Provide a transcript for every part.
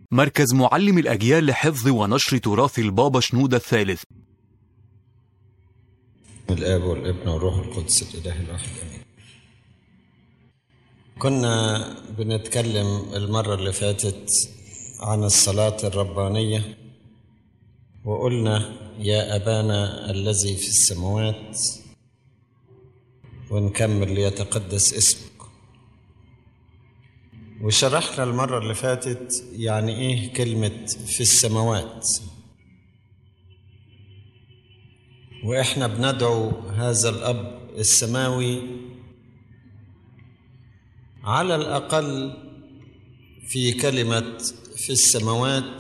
مركز معلم الأجيال لحفظ ونشر تراث البابا شنودة الثالث. الآب والابن والروح القدس الإله الواحد آمين. كنا بنتكلم المرة اللي فاتت عن الصلاة الربانية، وقلنا يا أبانا الذي في السماوات، ونكمل ليتقدس اسمك. وشرحنا المرة اللي فاتت يعني إيه كلمة في السماوات، وإحنا بندعو هذا الأب السماوي على الأقل في كلمة في السماوات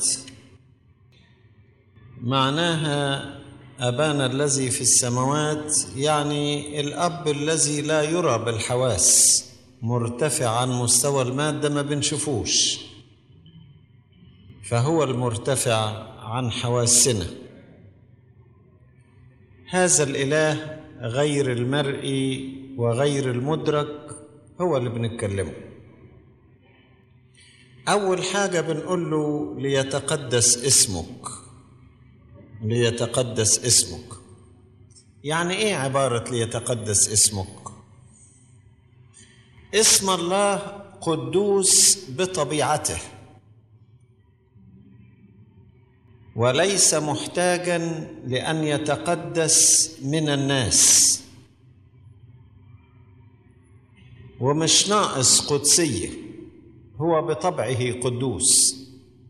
معناها أبانا الذي في السماوات، يعني الأب الذي لا يرى بالحواس، مرتفع عن مستوى المادة ما بنشوفوش، فهو المرتفع عن حواسنا. هذا الإله غير المرئي وغير المدرك هو اللي بنتكلمه. أول حاجة بنقول له ليتقدس اسمك. ليتقدس اسمك يعني إيه عبارة ليتقدس اسمك؟ اسم الله قدوس بطبيعته، وليس محتاجا لأن يتقدس من الناس، ومش ناقص قدسية، هو بطبعه قدوس.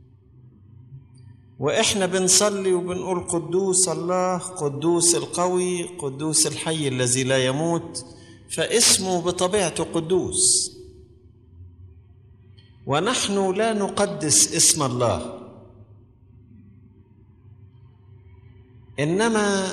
وإحنا بنصلي وبنقول قدوس الله، قدوس القوي، قدوس الحي الذي لا يموت، فاسمه بطبيعته قدوس. ونحن لا نقدس اسم الله، إنما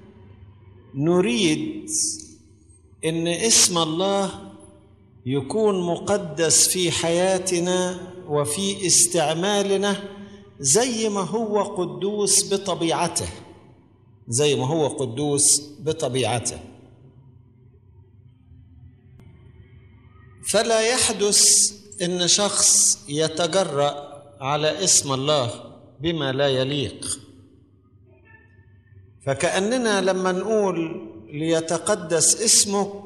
نريد إن اسم الله يكون مقدس في حياتنا وفي استعمالنا، زي ما هو قدوس بطبيعته، زي ما هو قدوس بطبيعته. فلا يحدث إن شخص يتجرأ على اسم الله بما لا يليق. فكأننا لما نقول ليتقدس اسمك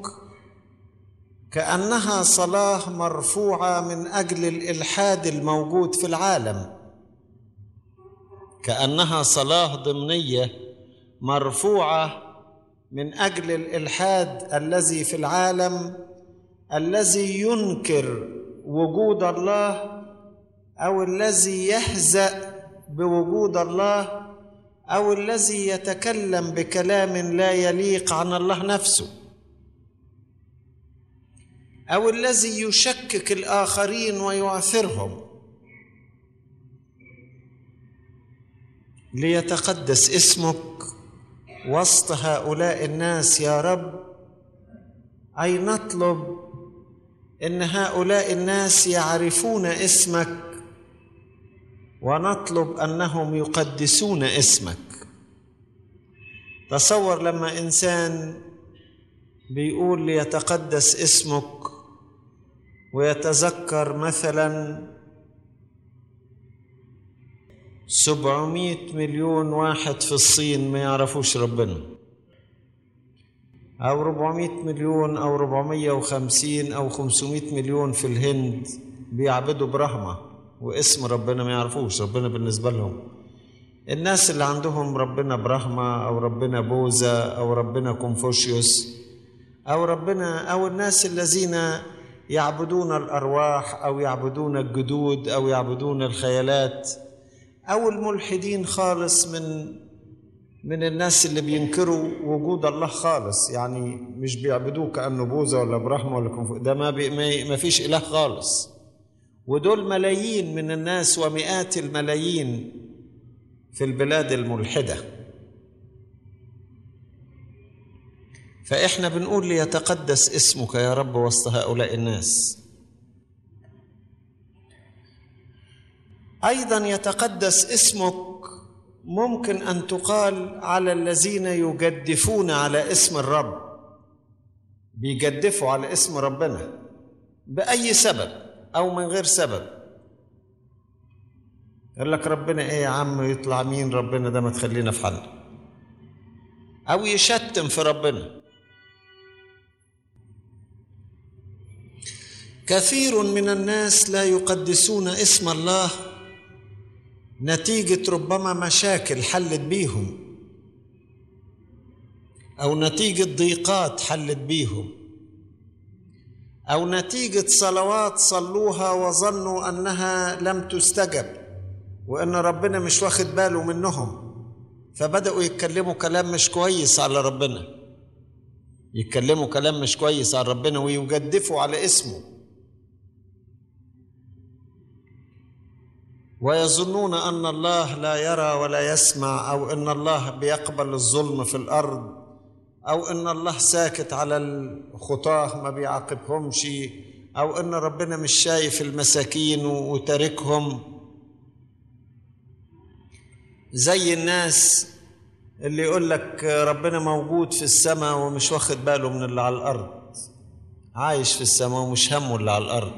كأنها صلاة مرفوعة من أجل الإلحاد الموجود في العالم، كأنها صلاة ضمنية مرفوعة من أجل الإلحاد الذي في العالم، الذي ينكر وجود الله أو الذي يهزأ بوجود الله أو الذي يتكلم بكلام لا يليق عن الله نفسه، أو الذي يشكك الآخرين ويعثرهم. ليتقدس اسمك وسط هؤلاء الناس يا رب، أي نطلب إن هؤلاء الناس يعرفون اسمك، ونطلب أنهم يقدسون اسمك. تصور لما إنسان بيقول ليتقدس اسمك ويتذكر مثلا 700 مليون واحد في الصين ما يعرفوش ربنا، أو 400 مليون أو 450 أو 500 مليون في الهند بيعبدوا برهمة واسم ربنا ما يعرفوش ربنا بالنسبة لهم. الناس اللي عندهم ربنا برهمة أو ربنا بوذا أو ربنا كونفوشيوس أو ربنا، أو الناس الذين يعبدون الأرواح أو يعبدون الجدود أو يعبدون الخيالات، أو الملحدين خالص من الناس اللي بينكروا وجود الله خالص، يعني مش بيعبدوه كأنه بوذا ولا برهمة ولا كونفوشيوس، ده ما فيش إله خالص. ودول ملايين من الناس ومئات الملايين في البلاد الملحدة. فإحنا بنقول ليتقدس اسمك يا رب وسط هؤلاء الناس. أيضا يتقدس اسمك ممكن أن تقال على الذين يجدفون على اسم الرب، بيجدفوا على اسم ربنا بأي سبب أو من غير سبب. يقول لك ربنا ايه يا عم، يطلع مين ربنا ده، ما تخلينا في حالنا، او يشتم في ربنا. كثير من الناس لا يقدسون اسم الله نتيجة ربما مشاكل حلت بيهم، أو نتيجة ضيقات حلت بيهم، أو نتيجة صلوات صلوها وظنوا أنها لم تستجب وأن ربنا مش واخد باله منهم، فبدأوا يتكلموا كلام مش كويس على ربنا، يتكلموا كلام مش كويس على ربنا ويجدفوا على اسمه، ويظنون أن الله لا يرى ولا يسمع، أو أن الله بيقبل الظلم في الأرض، أو أن الله ساكت على الخطاة ما بيعاقبهمش، أو أن ربنا مش شايف المساكين وتاركهم. زي الناس اللي يقول لك ربنا موجود في السماء ومش واخد باله من اللي على الأرض، عايش في السماء ومش همه اللي على الأرض.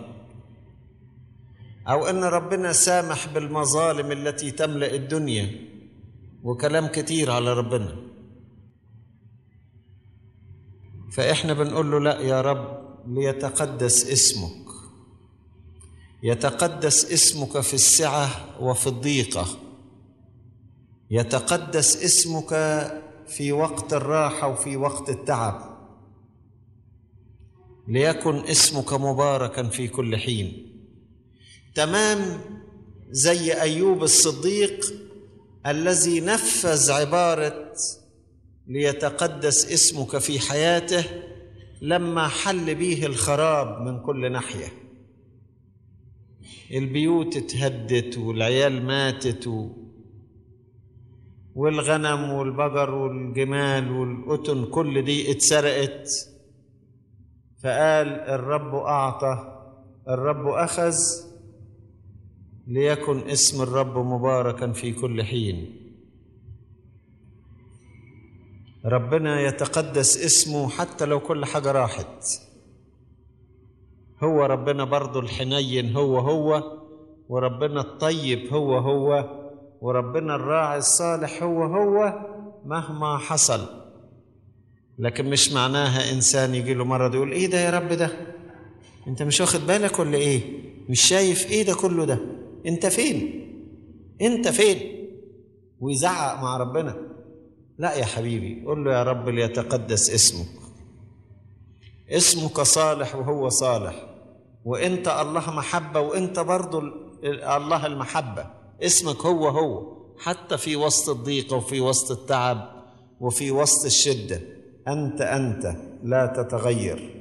أو أن ربنا سامح بالمظالم التي تملأ الدنيا، وكلام كتير على ربنا. فإحنا بنقول له لا يا رب، ليتقدس اسمك، يتقدس اسمك في السعة وفي الضيقة، يتقدس اسمك في وقت الراحة وفي وقت التعب، ليكن اسمك مباركا في كل حين. تمام زي أيوب الصديق الذي نفذ عبارة ليتقدس اسمك في حياته لما حل به الخراب من كل ناحية، البيوت اتهدت والعيال ماتت والغنم والبقر والجمال والقطن كل دي اتسرقت، فقال الرب أعطى الرب أخذ، ليكن اسم الرب مباركا في كل حين. ربنا يتقدس اسمه حتى لو كل حاجة راحت. هو ربنا برضو الحنين هو، وربنا الطيب هو، وربنا الراعي الصالح هو مهما حصل. لكن مش معناها إنسان يجي له مرض يقول إيه ده يا رب ده، أنت مش واخد بالك ولا إيه، مش شايف إيه ده كله ده، أنت فين، ويزعق مع ربنا. لا يا حبيبي، قل له يا رب ليتقدس اسمك صالح وهو صالح، وانت الله محبة وانت برضو الله المحبة. اسمك هو حتى في وسط الضيقة وفي وسط التعب وفي وسط الشدة، أنت لا تتغير.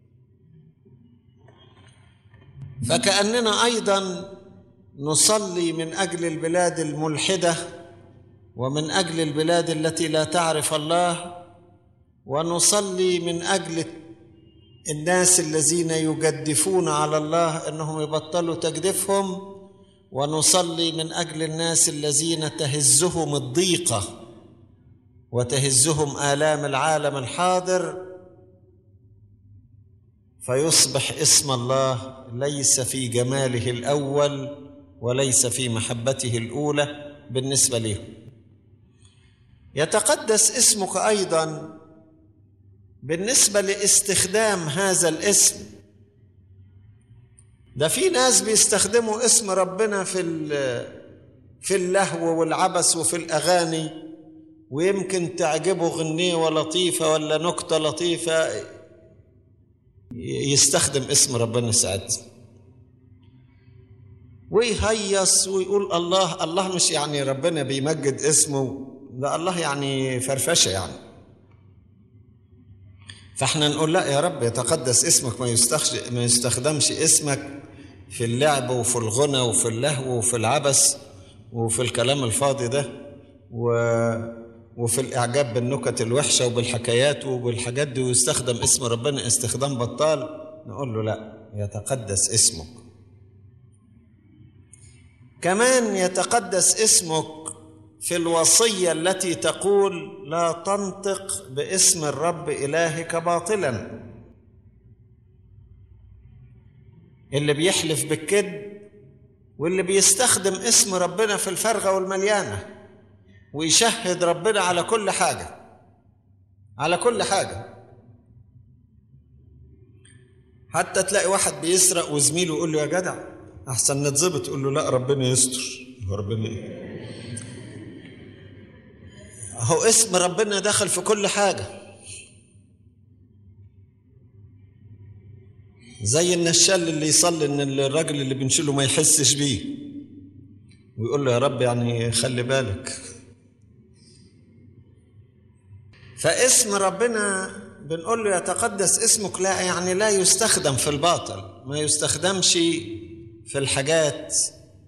فكأننا أيضا نصلي من أجل البلاد الملحدة ومن أجل البلاد التي لا تعرف الله، ونصلي من أجل الناس الذين يجدفون على الله أنهم يبطلوا تجديفهم، ونصلي من أجل الناس الذين تهزهم الضيقة وتهزهم آلام العالم الحاضر، فيصبح اسم الله ليس في جماله الأول وليس في محبته الأولى بالنسبة لهم. يتقدس اسمك أيضا بالنسبة لاستخدام هذا الاسم. ده في ناس بيستخدموا اسم ربنا في اللهو والعبث وفي الأغاني، ويمكن تعجبه غنية لطيفة ولا نكتة لطيفة يستخدم اسم ربنا ساعتها ويهيص ويقول الله مش يعني ربنا بيمجد اسمه، ده الله يعني فرفشة يعني. فاحنا نقول لا يا رب يتقدس اسمك، ما يستخدمش اسمك في اللعب وفي الغنى وفي اللهو وفي العبث وفي الكلام الفاضي ده وفي الإعجاب بالنكت الوحشة وبالحكايات وبالحاجات دي، ويستخدم اسم ربنا استخدام بطال. نقول له لا، يتقدس اسمك. كمان يتقدس اسمك في الوصية التي تقول لا تنطق باسم الرب إلهك باطلا. اللي بيحلف بالكذب واللي بيستخدم اسم ربنا في الفارغة والمليانة ويشهد ربنا على كل حاجة، على كل حاجة. حتى تلاقي واحد بيسرق وزميله يقول له يا جدع أحسن نتظبط، يقول له لا ربنا يستر. ربنا إيه؟ هو اسم ربنا دخل في كل حاجة. زي النشال اللي يصلي ان الراجل اللي بنشيله ما يحسش بيه ويقول له يا رب يعني خلي بالك. فاسم ربنا بنقول له يتقدس اسمك، لا يعني لا يستخدم في الباطل، ما يستخدمش في الحاجات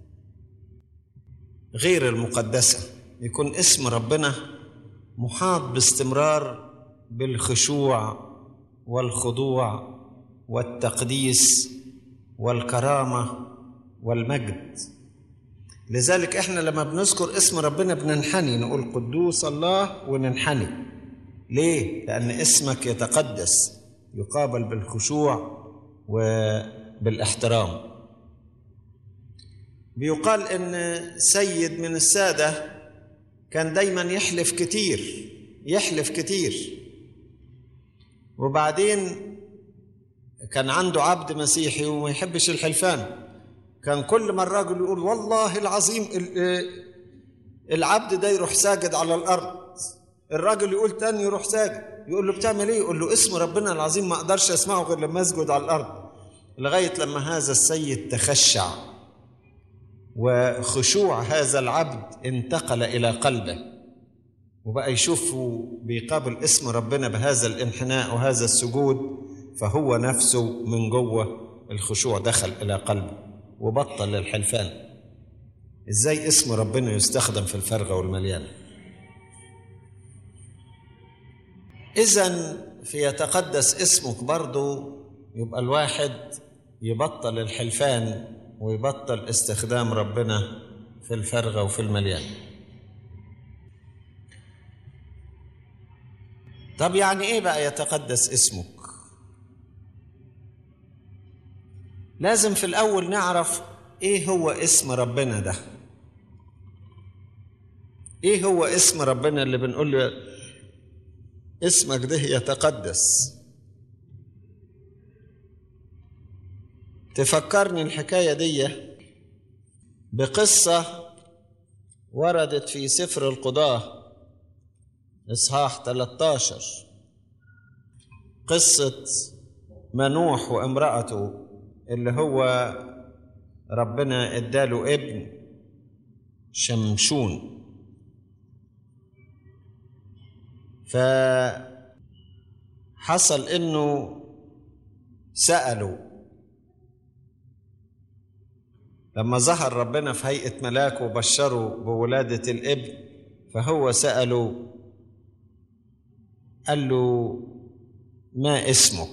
غير المقدسة. يكون اسم ربنا محاط باستمرار بالخشوع والخضوع والتقديس والكرامة والمجد. لذلك احنا لما بنذكر اسم ربنا بننحني، نقول قدوس الله وننحني. ليه؟ لأن اسمك يتقدس، يقابل بالخشوع وبالاحترام. بيقال إن سيد من السادة كان دايما يحلف كتير، يحلف كتير، وبعدين كان عنده عبد مسيحي وما يحبش الحلفان. كان كل ما الراجل يقول والله العظيم العبد ده يروح ساجد على الأرض، الراجل يقول تاني يروح ساجد. يقول له بتعمل ايه؟ يقول له اسم ربنا العظيم ما اقدرش اسمعه غير لما اسجد على الأرض. لغاية لما هذا السيد تخشع وخشوع هذا العبد انتقل إلى قلبه، وبقى يشوفه بيقابل اسم ربنا بهذا الانحناء وهذا السجود، فهو نفسه من جوه الخشوع دخل إلى قلبه وبطل الحلفان. إزاي اسم ربنا يستخدم في الفارغة والمليانة؟ إذن في يتقدس اسمك برضو يبقى الواحد يبطل الحلفان ويبطل استخدام ربنا في الفارغة وفي المليانة. طب يعني إيه بقى يتقدس اسمك؟ لازم في الأول نعرف إيه هو اسم ربنا ده. إيه هو اسم ربنا اللي بنقول له اسمك ده يتقدس؟ تفكرني الحكاية دي بقصة وردت في سفر القضاة إصحاح 13، قصة منوح وامرأته اللي هو ربنا اداله ابن شمشون. فحصل انه سألوا لما ظهر ربنا في هيئة ملاك وبشره بولادة الابن، فهو سأله قال له ما اسمك؟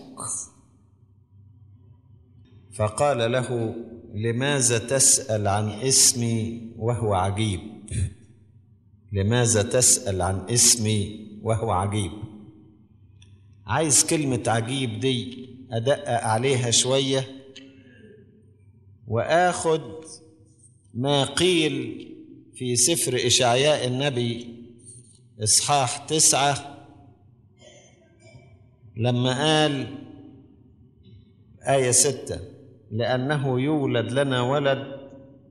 فقال له لماذا تسأل عن اسمي وهو عجيب؟ لماذا تسأل عن اسمي وهو عجيب؟ عايز كلمة عجيب دي أدقق عليها شوية وآخد ما قيل في سفر إشعياء النبي إصحاح 9 لما قال آية 6 لأنه يولد لنا ولد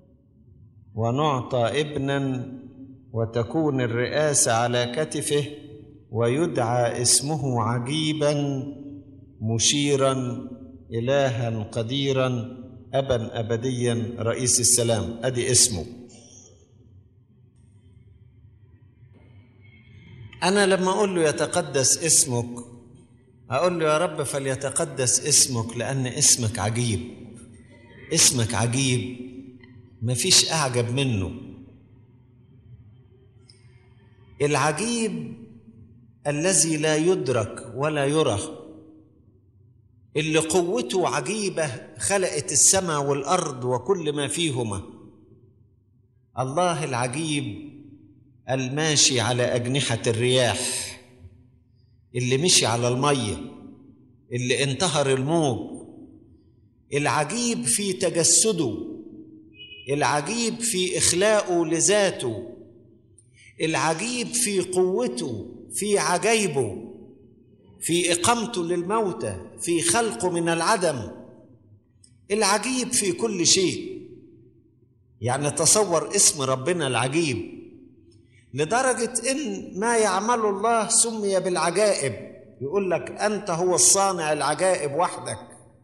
ونعطى ابنا وتكون الرئاسة على كتفه ويدعى اسمه عجيبا مشيرا إلها قديرا أبا أبديا رئيس السلام. أدي اسمه. أنا لما أقول له يتقدس اسمك أقول له يا رب فليتقدس اسمك لأن اسمك عجيب. اسمك عجيب مفيش أعجب منه. العجيب الذي لا يدرك ولا يرى، اللي قوته عجيبة خلقت السماء والأرض وكل ما فيهما. الله العجيب الماشي على أجنحة الرياح، اللي مشي على المية، اللي انتهر الموج. العجيب في تجسده العجيب في إخلاقه لذاته، العجيب في قوته، في عجائبه، في إقامته للموتى، في خلقه من العدم، العجيب في كل شيء. يعني تصور اسم ربنا العجيب، لدرجة إن ما يعمل الله سمي بالعجائب. يقول لك أنت هو الصانع العجائب وحدك.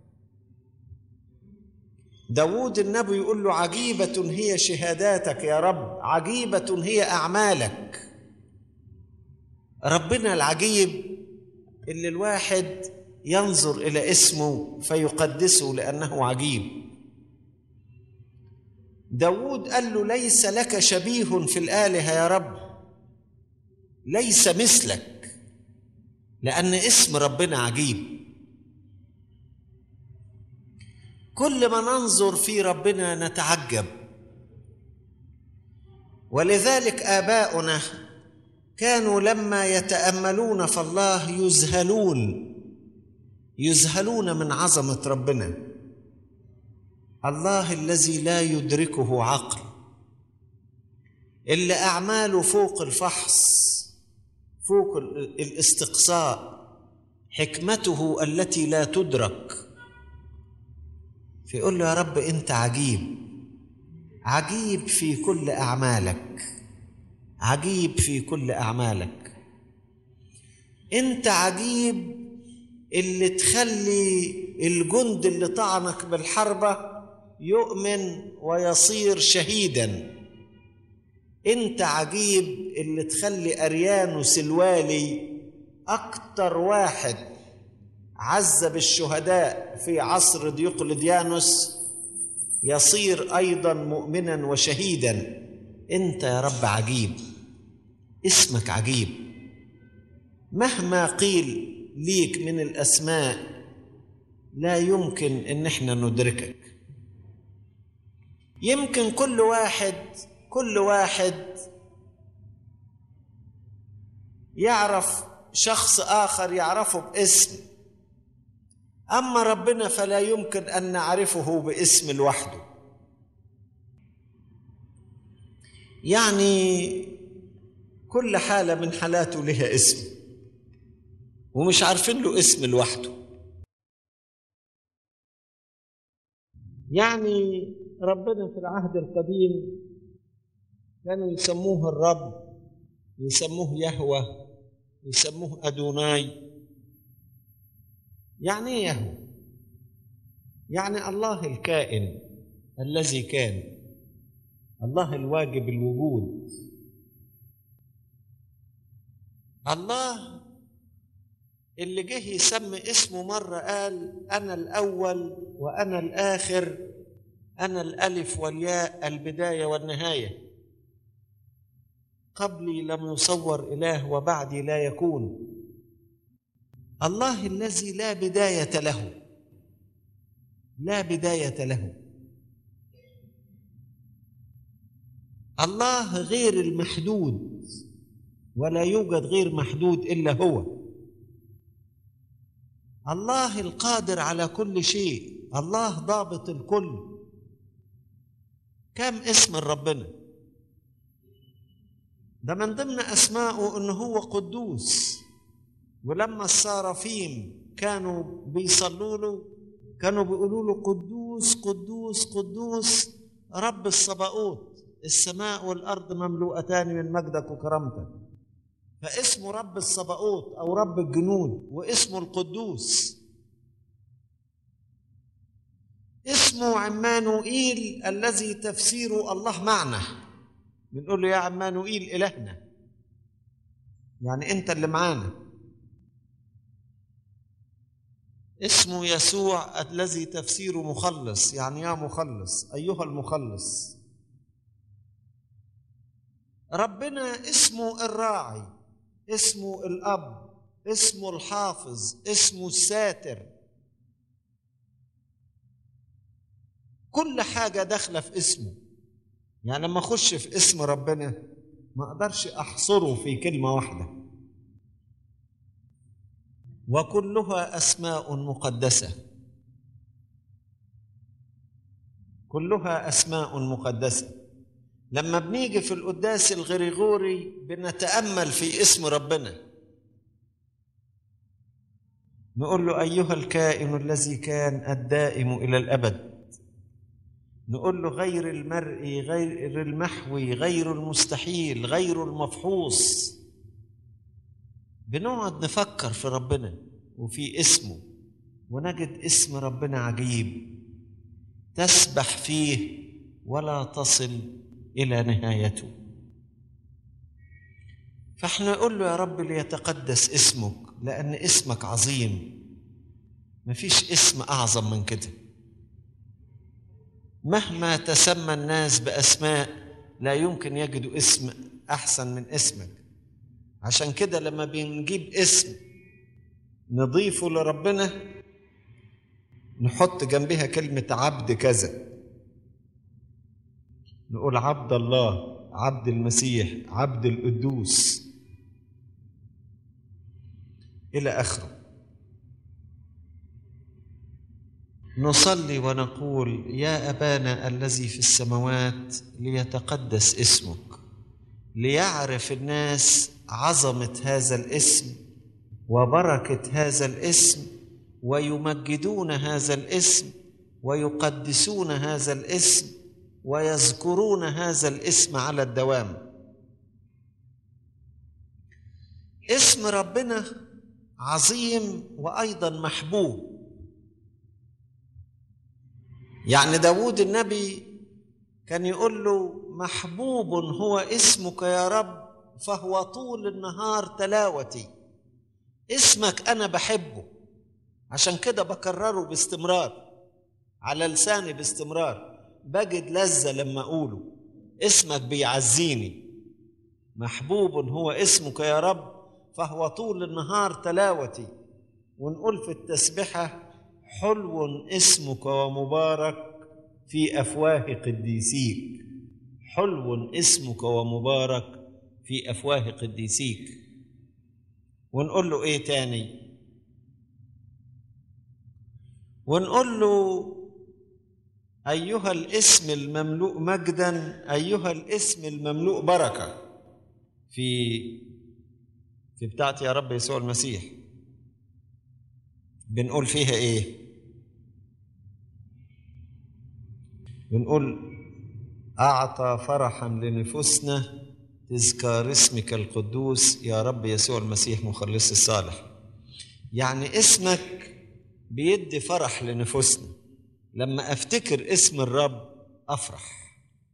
داود النبي يقول له عجيبة هي شهاداتك يا رب، عجيبة هي أعمالك. ربنا العجيب اللي الواحد ينظر إلى اسمه فيقدسه لأنه عجيب. داود قال له ليس لك شبيه في الآلهة يا رب، ليس مثلك، لأن اسم ربنا عجيب. كل ما ننظر في ربنا نتعجب. ولذلك آباؤنا كانوا لما يتأملون في الله يذهلون من عظمة ربنا. الله الذي لا يدركه عقل، اللي أعماله فوق الفحص، فوق الاستقصاء، حكمته التي لا تدرك. فيقول له يا رب أنت عجيب، عجيب في كل أعمالك، عجيب في كل أعمالك. أنت عجيب اللي تخلي الجند اللي طعنك بالحربة يؤمن ويصير شهيدا. أنت عجيب اللي تخلي أريانوس الوالي أكتر واحد عذب الشهداء في عصر ديوقلديانوس يصير أيضا مؤمنا وشهيدا. أنت يا رب عجيب، اسمك عجيب. مهما قيل ليك من الأسماء لا يمكن إن احنا ندركك. يمكن كل واحد يعرف شخص آخر يعرفه باسم، أما ربنا فلا يمكن أن نعرفه باسم لوحده. يعني كل حالة من حالاته لها اسم، ومش عارفين له اسم لوحده. يعني ربنا في العهد القديم كانوا يسموه الرب، يسموه يهوه، يسموه أدوناي. يعني ايه يهوه؟ يعني الله الكائن الذي كان، الله الواجب الوجود، الله اللي جه يسمي اسمه مرة قال أنا الأول وأنا الآخر، أنا الألف والياء، البداية والنهاية، قبلي لم يصور إله وبعدي لا يكون. الله الذي لا بداية له، لا بداية له. الله غير المحدود، ولا يوجد غير محدود إلا هو. الله القادر على كل شيء، الله ضابط الكل. كم اسم ربنا؟ ده من ضمن أسمائه إنه هو قدوس. ولما السرافيم كانوا بيصلوا له كانوا بيقولوا له قدوس قدوس قدوس رب الصباؤوت، السماء والأرض مملوءتان من مجدك وكرامتك. فاسمه رب الصباؤوت أو رب الجنود، واسمه القدوس. اسمه عمانوئيل الذي تفسيره الله معنا. بنقول له يا عمانوئيل إلهنا، يعني أنت اللي معانا. اسمه يسوع الذي تفسيره مخلص، يعني يا مخلص، أيها المخلص. ربنا اسمه الراعي، اسمه الأب، اسمه الحافظ، اسمه الساتر. كل حاجة داخلة في اسمه. يعني لما أخش في اسم ربنا ما أقدرش أحصره في كلمة واحدة. وكلها أسماء مقدسة. كلها أسماء مقدسة. لما بنيجي في القداس الغريغوري بنتأمل في اسم ربنا، نقول له أيها الكائن الذي كان الدائم إلى الأبد، نقول له غير المرئي، غير المحوي، غير المستحيل، غير المفحوص. بنقعد نفكر في ربنا وفي اسمه، ونجد اسم ربنا عجيب تسبح فيه ولا تصل إلى نهايته. فاحنا نقول له يا رب ليتقدس اسمك، لأن اسمك عظيم، مفيش اسم أعظم من كده. مهما تسمى الناس بأسماء لا يمكن يجدوا اسم أحسن من اسمك. عشان كده لما بنجيب اسم نضيفه لربنا نحط جنبها كلمة عبد كذا، نقول عبد الله، عبد المسيح، عبد القدوس إلى آخره. نصلي ونقول يا أبانا الذي في السماوات ليتقدس اسمك، ليعرف الناس عظمة هذا الاسم وبركة هذا الاسم، ويمجدون هذا الاسم ويقدسون هذا الاسم ويذكرون هذا الاسم على الدوام. اسم ربنا عظيم وأيضا محبوب. يعني داود النبي كان يقول له محبوب هو اسمك يا رب فهو طول النهار تلاوتي. اسمك أنا بحبه، عشان كده بكرره باستمرار على لساني باستمرار، بجد لذة لما أقوله. اسمك بيعزيني. محبوب هو اسمك يا رب فهو طول النهار تلاوتي. ونقول في التسبحة حلو اسمك ومبارك في أفواه قديسيك. حلو اسمك ومبارك في أفواه قديسيك. ونقول له إيه تاني؟ ونقول له أيها الاسم المملوء مجدا، أيها الاسم المملوء بركة. في بتاعت يا رب يسوع المسيح بنقول فيها إيه؟ بنقول أعطى فرحا لنفوسنا تذكار اسمك القدوس يا رب يسوع المسيح مخلص الصالح. يعني اسمك بيدي فرح لنفوسنا. لما أفتكر اسم الرب أفرح.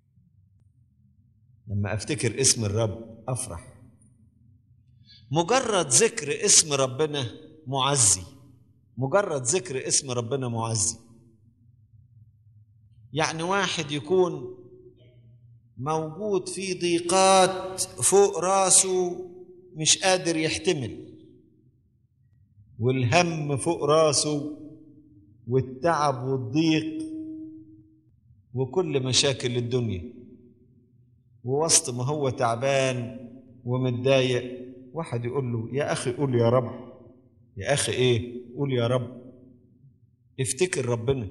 لما أفتكر اسم الرب أفرح. مجرد ذكر اسم ربنا معزي. مجرد ذكر اسم ربنا معزي. يعني واحد يكون موجود في ضيقات فوق راسه مش قادر يحتمل، والهم فوق راسه والتعب والضيق وكل مشاكل الدنيا، ووسط ما هو تعبان ومتضايق واحد يقول له يا أخي قول يا رب. يا أخي إيه؟ قول يا رب. افتكر ربنا.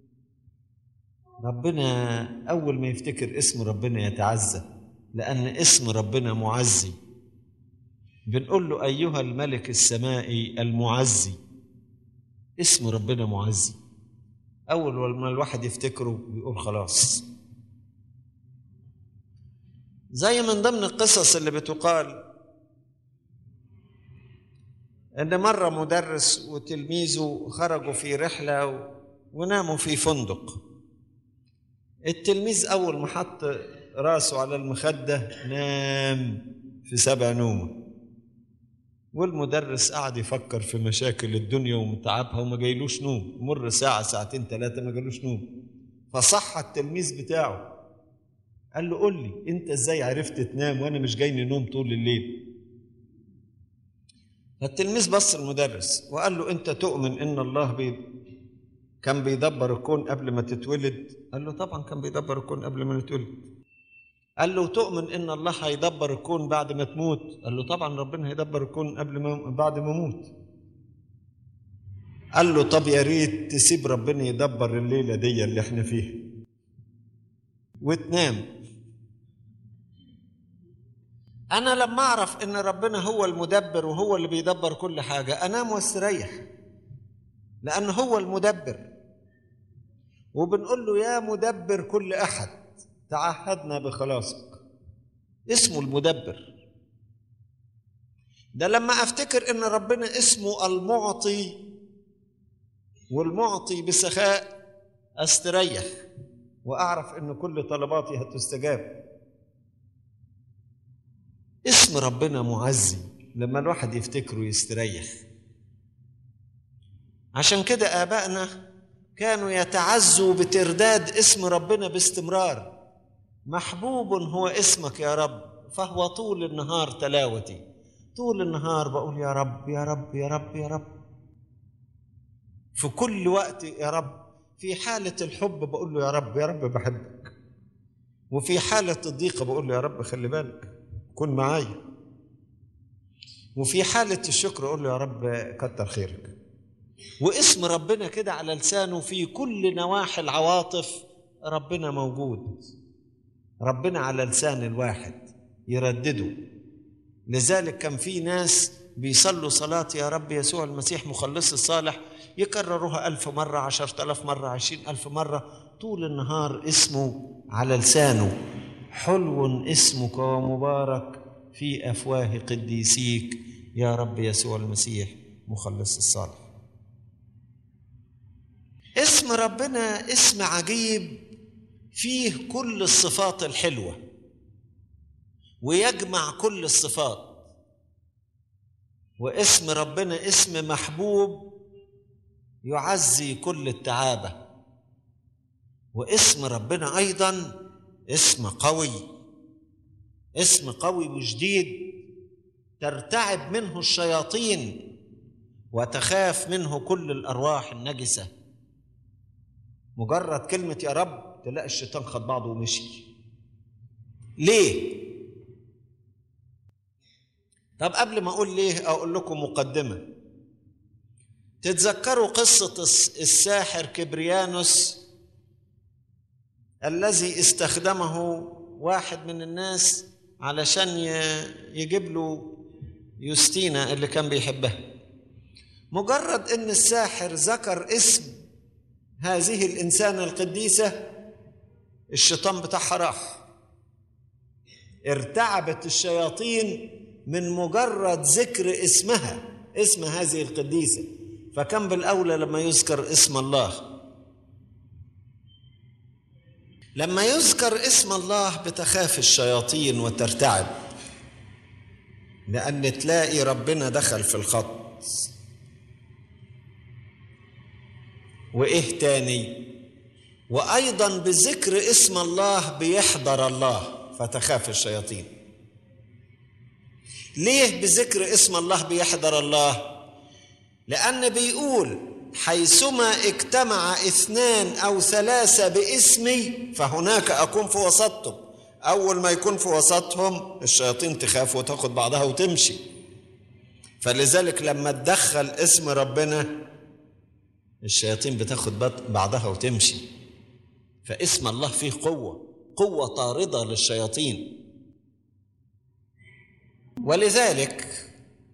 ربنا أول ما يفتكر اسم ربنا يتعزى، لأن اسم ربنا معزي. بنقول له أيها الملك السمائي المعزي. اسم ربنا معزي. أول ما الواحد يفتكره يقول خلاص. زي من ضمن القصص اللي بتقال إن مرة مدرس وتلميذه خرجوا في رحلة وناموا في فندق. التلميذ أول ما حط راسه على المخدة نام في 7 نومة، والمدرس قعد يفكر في مشاكل الدنيا ومتعبها وما جايلوش نوم. مر ساعة ساعتين 3 ما جايلوش نوم. فصح التلميذ بتاعه قال له قول لي انت ازاي عرفت تنام وانا مش جايني نوم طول الليل؟ فالتلميذ بص المدرس وقال له انت تؤمن ان الله كان بيدبر الكون قبل ما تتولد؟ قال له طبعا كان بيدبر الكون قبل ما نتولد. قال له تؤمن ان الله هيدبر الكون بعد ما تموت؟ قال له طبعا ربنا هيدبر الكون بعد ما اموت. قال له طب يا ريت تسيب ربنا يدبر الليله دي اللي احنا فيها. وتنام. أنا لما أعرف إن ربنا هو المدبر وهو اللي بيدبر كل حاجة أنام واستريح، لأن هو المدبر. وبنقول له يا مدبر كل أحد تعهدنا بخلاصك. اسمه المدبر. ده لما أفتكر إن ربنا اسمه المعطي، والمعطي بسخاء، أستريح وأعرف إن كل طلباتي هتستجاب. اسم ربنا معزي، لما الواحد يفتكره يستريح. عشان كده آبائنا كانوا يتعزوا بترداد اسم ربنا باستمرار. محبوب هو اسمك يا رب، فهو طول النهار تلاوتي. طول النهار بقول يا رب يا رب يا رب يا رب، في كل وقت يا رب. في حالة الحب بقول له يا رب يا رب بحبك، وفي حالة الضيقة بقول له يا رب خلي بالك كن معايا، وفي حالة الشكر أقول له يا رب كتر خيرك. واسم ربنا كده على لسانه في كل نواحي العواطف. ربنا موجود، ربنا على لسان الواحد يردده. لذلك كان في ناس بيصلوا صلاة يا رب يسوع المسيح مخلص الصالح يكرروها 1000 مرة، 10,000 مرة، 20,000 مرة، طول النهار اسمه على لسانه. حلو اسمك ومبارك في أفواه قديسيك يا رب يسوع المسيح مخلص الصالح. اسم ربنا اسم عجيب فيه كل الصفات الحلوة ويجمع كل الصفات. واسم ربنا اسم محبوب يعزي كل التعابة. واسم ربنا أيضا اسم قوي، اسم قوي وجديد ترتعب منه الشياطين وتخاف منه كل الأرواح النجسة. مجرد كلمة يا رب تلاقي الشيطان خد بعضه ومشي. ليه؟ طب قبل ما أقول ليه أقول لكم مقدمة. تتذكروا قصة الساحر كبريانوس الذي استخدمه واحد من الناس علشان يجيب له يوستينا اللي كان بيحبها. مجرد ان الساحر ذكر اسم هذه الإنسانة القديسة الشيطان بتاعها راح. ارتعبت الشياطين من مجرد ذكر اسمها، اسم هذه القديسة. فكان بالأولى لما يذكر اسم الله. لما يذكر اسم الله بتخاف الشياطين وترتعب، لأن تلاقي ربنا دخل في الخط. وإيه تاني؟ وأيضا بذكر اسم الله بيحضر الله فتخاف الشياطين. ليه بذكر اسم الله بيحضر الله؟ لأن بيقول حيثما اجتمع 2 أو 3 باسمي فهناك أكون في وسطهم. أول ما يكون في وسطهم الشياطين تخاف وتاخد بعضها وتمشي. فلذلك لما تدخل اسم ربنا الشياطين بتاخد بعضها وتمشي. فاسم الله فيه قوة طاردة للشياطين. ولذلك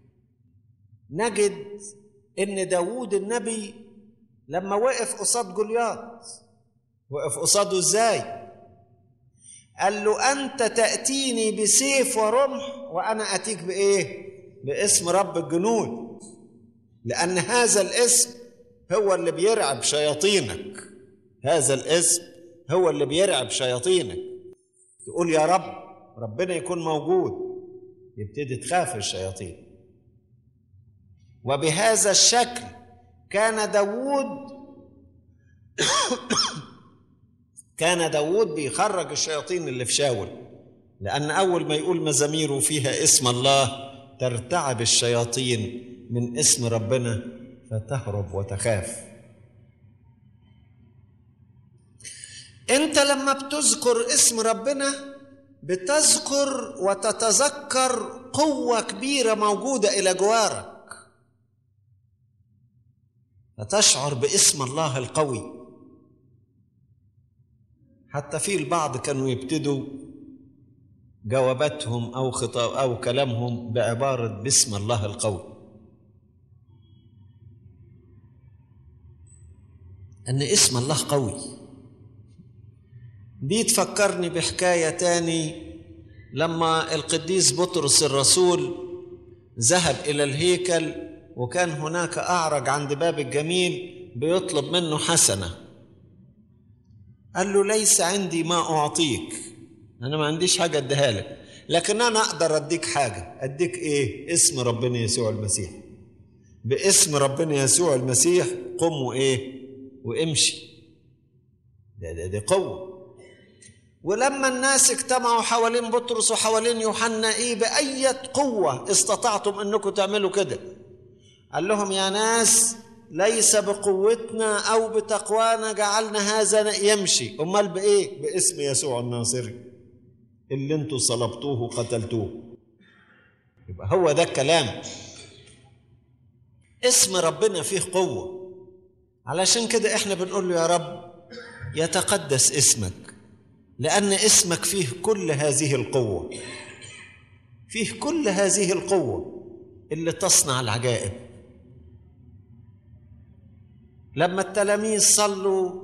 نجد ان داود النبي لما وقف قصاد جولياط وقف قصاده ازاي؟ قال له انت تأتيني بسيف ورمح وانا اتيك بايه؟ باسم رب الجنود. لان هذا الاسم هو اللي بيرعب شياطينك. هذا الاسم هو اللي بيرعب شياطينك. تقول يا رب، ربنا يكون موجود، يبتدي تخاف الشياطين. وبهذا الشكل كان داود بيخرج الشياطين اللي في شاول. لأن أول ما يقول مزاميره فيها اسم الله ترتعب الشياطين من اسم ربنا فتهرب وتخاف. أنت لما بتذكر اسم ربنا بتذكر وتتذكر قوة كبيرة موجودة إلى جوارك، فتشعر باسم الله القوي. حتى في البعض كانوا يبتدوا جواباتهم أو خطاب أو كلامهم بعبارة باسم الله القوي، أن اسم الله قوي. دي تفكرني بحكاية تاني، لما القديس بطرس الرسول ذهب إلى الهيكل وكان هناك أعرج عند باب الجميل بيطلب منه حسنة، قال له ليس عندي ما أعطيك، أنا ما عنديش حاجة أديها لك، لكن أنا أقدر أديك حاجة. أديك إيه؟ اسم ربنا يسوع المسيح. باسم ربنا يسوع المسيح قم وإيه وامشي. دي قوة. ولما الناس اجتمعوا حوالين بطرس وحوالين يوحنا، إيه بأية قوة استطعتم أنكم تعملوا كده؟ قال لهم يا ناس ليس بقوتنا أو بتقوانا جعلنا هذا يمشي، أمال بإيه؟ باسم يسوع الناصري اللي انتوا صلبتوه وقتلتوه. يبقى هو ده الكلام، اسم ربنا فيه قوة. علشان كده احنا بنقول له يا رب يتقدس اسمك، لأن اسمك فيه كل هذه القوة، فيه كل هذه القوة اللي تصنع العجائب. لما التلاميذ صلوا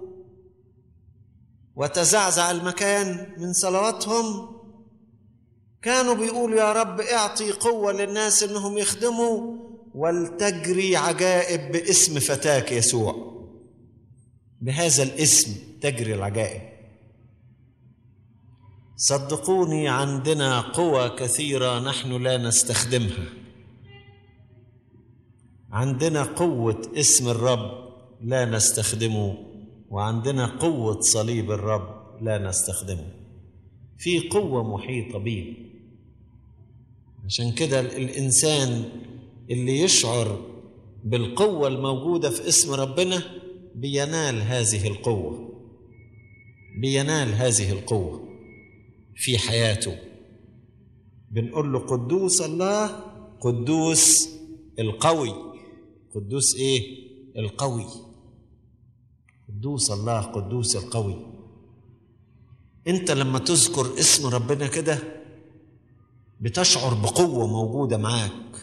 وتزعزع المكان من صلواتهم، كانوا بيقولوا يا رب اعطي قوة للناس انهم يخدموا، ولتجري عجائب باسم فتاك يسوع. بهذا الاسم تجري العجائب. صدقوني عندنا قوى كثيرة نحن لا نستخدمها. عندنا قوة اسم الرب لا نستخدمه، وعندنا قوة صليب الرب لا نستخدمه. في قوة محيطة بيه. عشان كده الإنسان اللي يشعر بالقوة الموجودة في اسم ربنا بينال هذه القوة، بينال هذه القوة في حياته. بنقول له قدوس الله، قدوس القوي. قدوس ايه؟ القوي. قدوس الله، قدوس القوي. انت لما تذكر اسم ربنا كده بتشعر بقوة موجودة معاك.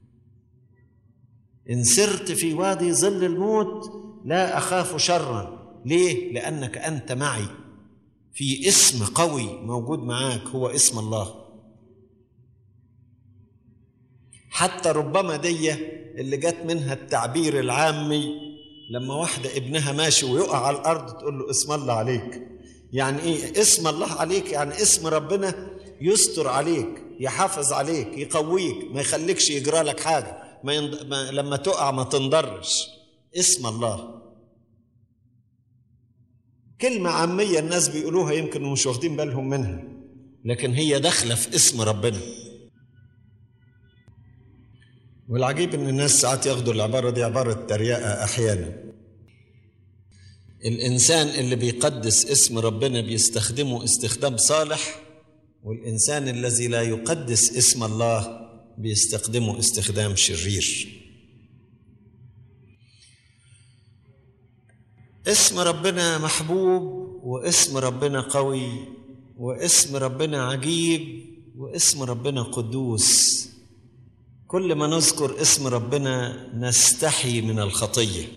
إن سرت في وادي ظل الموت لا أخاف شرا. ليه؟ لأنك أنت معي. في اسم قوي موجود معاك هو اسم الله. حتى ربما دي اللي جت منها التعبير العامي، لما واحدة ابنها ماشي ويقع على الأرض تقول له اسم الله عليك. يعني إيه اسم الله عليك؟ يعني اسم ربنا يستر عليك، يحافظ عليك، يقويك، ما يخليكش يجرى لك حاجة، لما تقع ما تنضرش. اسم الله كلمة عامية الناس بيقولوها يمكن مش واخدين بالهم منها، لكن هي داخلة في اسم ربنا. والعجيب ان الناس ساعات ياخدوا العبارة دي عبارة تريقة احيانا. الانسان اللي بيقدس اسم ربنا بيستخدمه استخدام صالح، والانسان الذي لا يقدس اسم الله بيستخدمه استخدام شرير. اسم ربنا محبوب، واسم ربنا قوي، واسم ربنا عجيب، واسم ربنا قدوس. كل ما نذكر اسم ربنا نستحي من الخطية.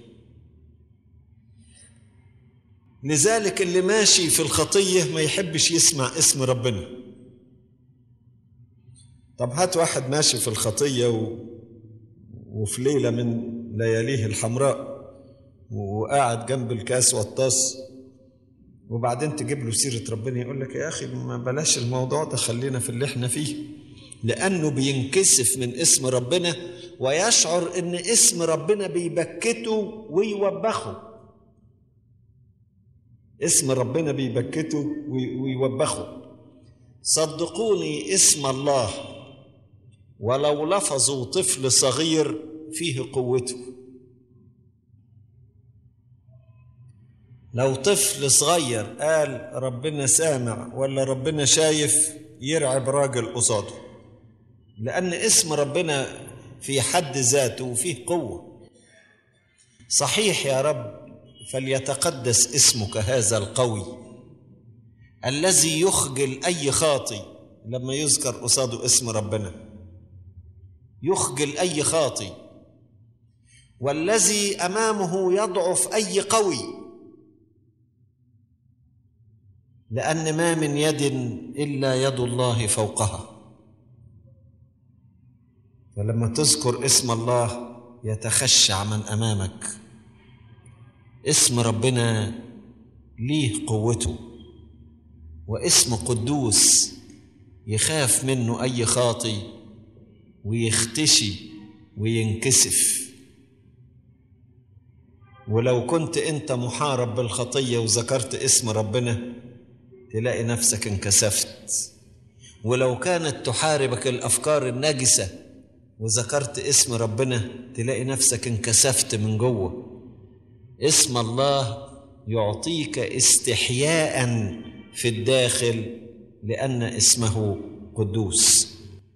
لذلك اللي ماشي في الخطية ما يحبش يسمع اسم ربنا. طب هات واحد ماشي في الخطية وفي ليلة من لياليه الحمراء وقاعد جنب الكاس والطاس، وبعدين تجيب له سيرة ربنا، يقول لك يا أخي ما بلاش الموضوع ده، خلينا في اللي احنا فيه. لأنه بينكسف من اسم ربنا ويشعر إن اسم ربنا بيبكته ويوبخه. اسم ربنا بيبكته ويوبخه. صدقوني اسم الله ولو لفظوا طفل صغير فيه قوته. لو طفل صغير قال ربنا سامع ولا ربنا شايف يرعب راجل قصاده، لأن اسم ربنا في حد ذاته فيه قوة. صحيح يا رب، فليتقدس اسمك هذا القوي. الذي يخجل أي خاطي لما يذكر قصاده اسم ربنا، يخجل أي خاطي، والذي أمامه يضعف أي قوي، لأن ما من يد إلا يد الله فوقها. فلما تذكر اسم الله يتخشع من أمامك. اسم ربنا ليه قوته، واسم قدوس يخاف منه أي خاطي ويختشي وينكسف. ولو كنت أنت محارب بالخطية وذكرت اسم ربنا تلاقي نفسك انكسفت، ولو كانت تحاربك الأفكار النجسة وذكرت اسم ربنا تلاقي نفسك انكسفت من جوه. اسم الله يعطيك استحياء في الداخل لأن اسمه قدوس.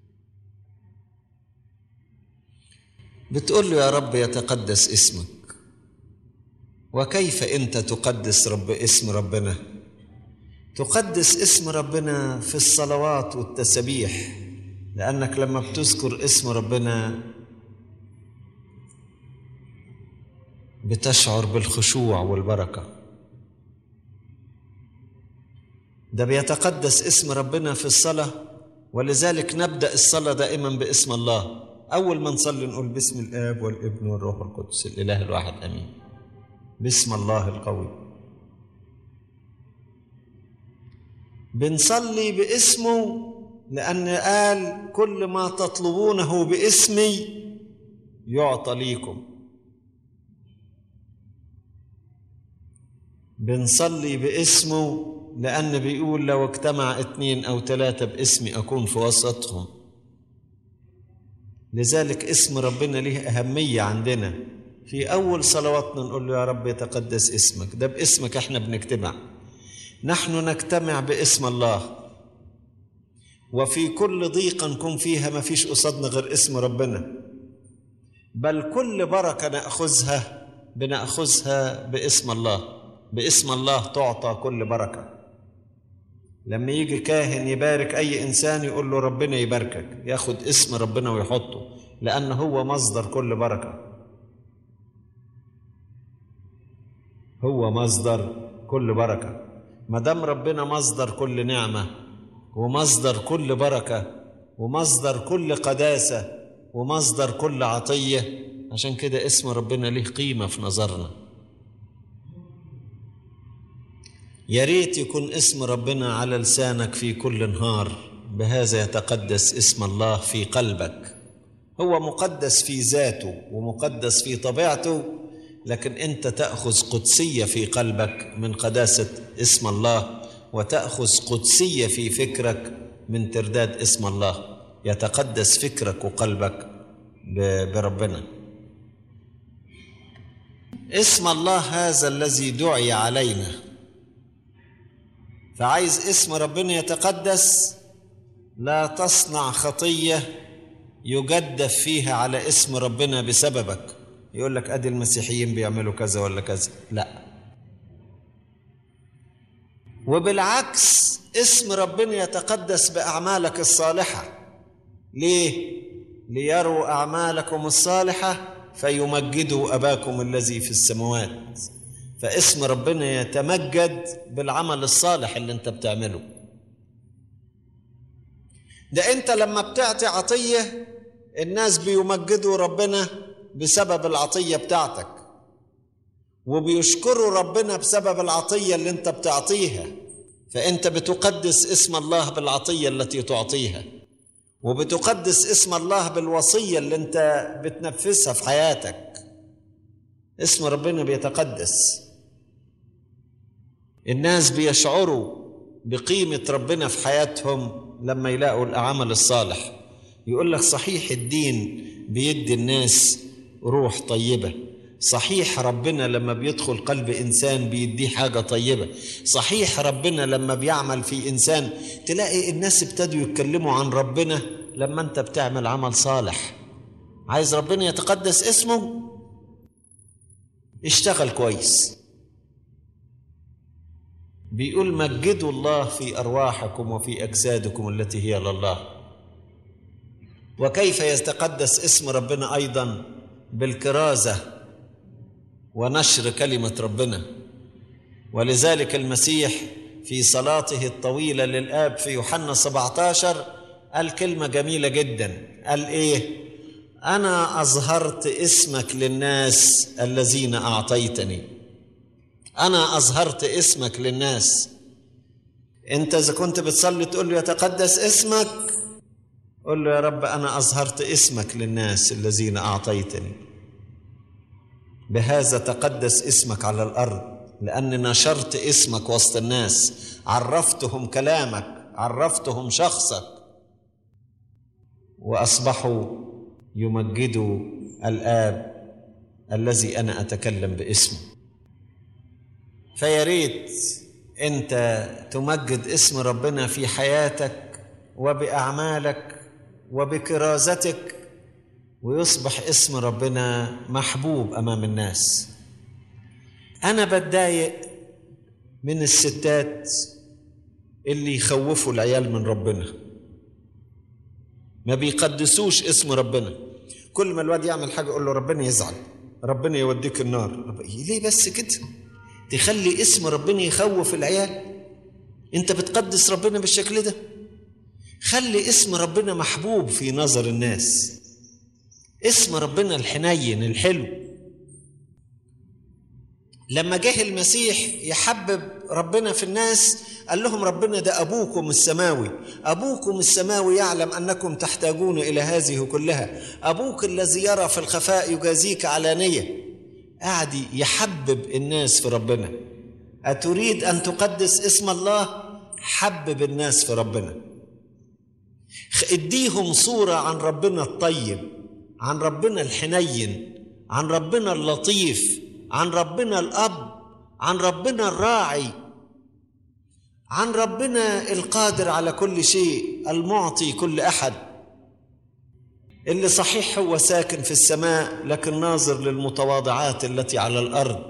بتقول له يا رب يتقدس اسمك، وكيف أنت تقدس اسم ربنا؟ تقدس اسم ربنا في الصلوات والتسبيح، لأنك لما بتذكر اسم ربنا بتشعر بالخشوع والبركة. ده بيتقدس اسم ربنا في الصلاة، ولذلك نبدأ الصلاة دائما باسم الله. أول ما نصلي نقول باسم الآب والابن والروح القدس الإله الواحد آمين، باسم الله القوي. بنصلي باسمه لأن قال كل ما تطلبونه باسمي يعطى ليكم. بنصلي باسمه لأن بيقول لو اجتمع 2 أو 3 باسمي أكون في وسطهم. لذلك اسم ربنا له أهمية عندنا. في أول صلواتنا نقول له يا رب يتقدس اسمك، ده باسمك احنا بنجتمع. نحن نجتمع باسم الله، وفي كل ضيقة نكون فيها ما فيش قصادنا غير اسم ربنا، بل كل بركة بنأخذها باسم الله. باسم الله تعطى كل بركة. لما يجي كاهن يبارك أي إنسان يقول له ربنا يباركك، ياخد اسم ربنا ويحطه، لأنه هو مصدر كل بركة، هو مصدر كل بركة. ما دام ربنا مصدر كل نعمة ومصدر كل بركة ومصدر كل قداسة ومصدر كل عطية، عشان كده اسم ربنا له قيمة في نظرنا. يا ريت يكون اسم ربنا على لسانك في كل نهار، بهذا يتقدس اسم الله في قلبك. هو مقدس في ذاته ومقدس في طبيعته، لكن أنت تأخذ قدسية في قلبك من قداسة اسم الله، وتأخذ قدسية في فكرك من ترداد اسم الله. يتقدس فكرك وقلبك بربنا. اسم الله هذا الذي دعي علينا، فعايز اسم ربنا يتقدس. لا تصنع خطية يجدف فيها على اسم ربنا بسببك، يقول لك أدي المسيحيين بيعملوا كذا ولا كذا، لا. وبالعكس اسم ربنا يتقدس بأعمالك الصالحة. ليه؟ ليروا أعمالكم الصالحة فيمجدوا أباكم الذي في السماوات. فاسم ربنا يتمجد بالعمل الصالح اللي انت بتعمله. ده انت لما بتعطي عطية الناس بيمجدوا ربنا بسبب العطية بتاعتك، وبيشكروا ربنا بسبب العطية اللي انت بتعطيها. فانت بتقدس اسم الله بالعطية التي تعطيها، وبتقدس اسم الله بالوصية اللي انت بتنفذها في حياتك. اسم ربنا بيتقدس. الناس بيشعروا بقيمة ربنا في حياتهم لما يلاقوا العمل الصالح. يقول لك صحيح الدين بيدي الناس روح طيبة، صحيح ربنا لما بيدخل قلب إنسان بيديه حاجة طيبة، صحيح ربنا لما بيعمل في إنسان تلاقي الناس ابتدوا يتكلموا عن ربنا لما أنت بتعمل عمل صالح. عايز ربنا يتقدس اسمه؟ اشتغل كويس، بيقول مجدوا الله في أرواحكم وفي أجسادكم التي هي لله. وكيف يتقدس اسم ربنا أيضا؟ بالكرازة ونشر كلمة ربنا. ولذلك المسيح في صلاته الطويلة للآب في يوحنا 17 قال كلمة جميلة جدا. قال إيه؟ أنا أظهرت اسمك للناس الذين أعطيتني. أنا أظهرت اسمك للناس. أنت إذا كنت بتصلي تقول له يتقدس اسمك، قل له يا رب أنا أظهرت اسمك للناس الذين أعطيتني. بهذا تقدس اسمك على الأرض، لأن نشرت اسمك وسط الناس، عرفتهم كلامك، عرفتهم شخصك، وأصبحوا يمجدوا الآب الذي أنا أتكلم باسمه. فيا ريت أنت تمجد اسم ربنا في حياتك وبأعمالك وبكرازتك، ويصبح اسم ربنا محبوب أمام الناس. أنا بتضايق من الستات اللي يخوفوا العيال من ربنا، ما بيقدسوش اسم ربنا. كل ما الواد يعمل حاجة يقول له ربنا يزعل، ربنا يوديك النار. ليه بس كده تخلي اسم ربنا يخوف العيال؟ انت بتقدس ربنا بالشكل ده؟ خلي اسم ربنا محبوب في نظر الناس، اسم ربنا الحنين الحلو. لما جه المسيح يحبب ربنا في الناس قال لهم ربنا ده أبوكم السماوي، أبوكم السماوي يعلم أنكم تحتاجون إلى هذه كلها، أبوك الذي يرى في الخفاء يجازيك علانية. قاعد يحبب الناس في ربنا. أتريد أن تقدس اسم الله؟ حبب الناس في ربنا، اديهم صورة عن ربنا الطيب، عن ربنا الحنين، عن ربنا اللطيف، عن ربنا الأب، عن ربنا الراعي، عن ربنا القادر على كل شيء، المعطي كل أحد، اللي صحيح هو ساكن في السماء لكن ناظر للمتواضعات التي على الأرض.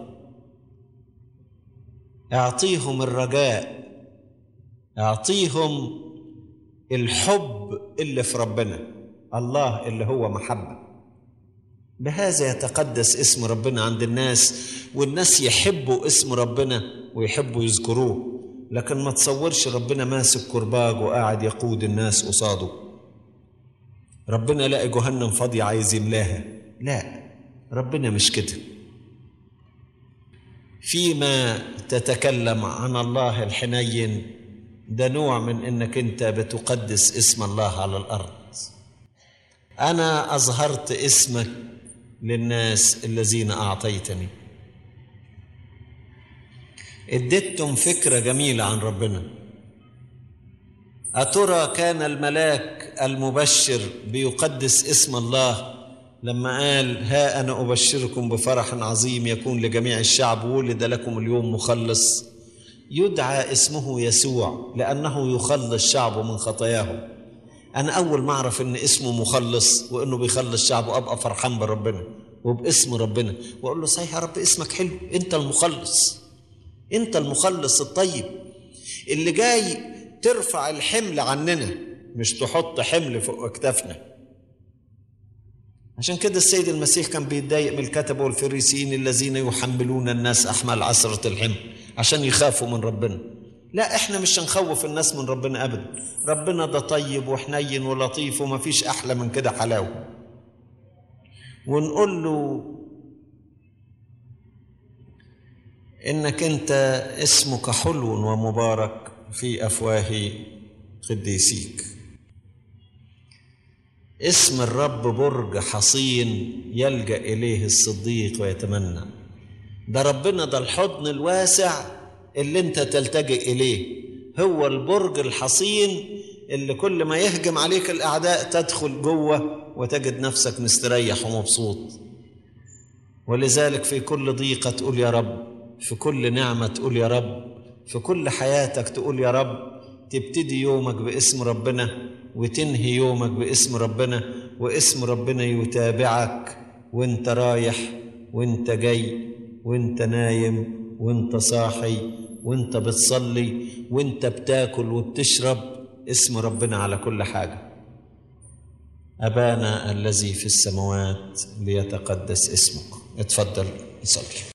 اعطيهم الرجاء، اعطيهم الحب اللي في ربنا، الله اللي هو محبة. بهذا يتقدس اسم ربنا عند الناس، والناس يحبوا اسم ربنا ويحبوا يذكروه. لكن ما تصورش ربنا ماسك كرباج وقاعد يقود الناس قصاده. ربنا لاقي جهنم فاضية عايز يملاها، لا، ربنا مش كده. فيما تتكلم عن الله الحنين ده نوع من انك انت بتقدس اسم الله على الارض. انا اظهرت اسمك للناس الذين اعطيتني. اديتهم فكرة جميلة عن ربنا. أترى كان الملاك المبشر بيقدس اسم الله لما قال ها أنا أبشركم بفرح عظيم يكون لجميع الشعب، ولد لكم اليوم مخلص يدعى اسمه يسوع لأنه يخلص شعبه من خطاياهم. أنا أول ما أعرف إن اسمه مخلص وإنه بيخلص شعبه أبقى فرحان بربنا وباسم ربنا، وأقول له صحيح يا رب اسمك حلو، أنت المخلص، أنت المخلص الطيب اللي جاي ترفع الحمل عننا، مش تحط حمل فوق أكتافنا. عشان كده السيد المسيح كان بيتضايق من الكتبة والفريسيين الذين يحملون الناس أحمال عسرة الحمل عشان يخافوا من ربنا. لا، احنا مش هنخوف الناس من ربنا أبدا. ربنا ده طيب وحنين ولطيف وما فيش أحلى من كده حلاوة. ونقول له إنك أنت اسمك حلو ومبارك في أفواه قديسيك. اسم الرب برج حصين يلجأ إليه الصديق ويتمنى. ده ربنا ده الحضن الواسع اللي انت تلتجئ إليه، هو البرج الحصين اللي كل ما يهجم عليك الأعداء تدخل جوه وتجد نفسك مستريح ومبسوط. ولذلك في كل ضيقة تقول يا رب، في كل نعمة تقول يا رب، في كل حياتك تقول يا رب. تبتدي يومك باسم ربنا وتنهي يومك باسم ربنا، واسم ربنا يتابعك وانت رايح وانت جاي وانت نايم وانت صاحي وانت بتصلي وانت بتاكل وبتشرب، اسم ربنا على كل حاجة. أبانا الذي في السماوات ليتقدس اسمك. اتفضل نصلي.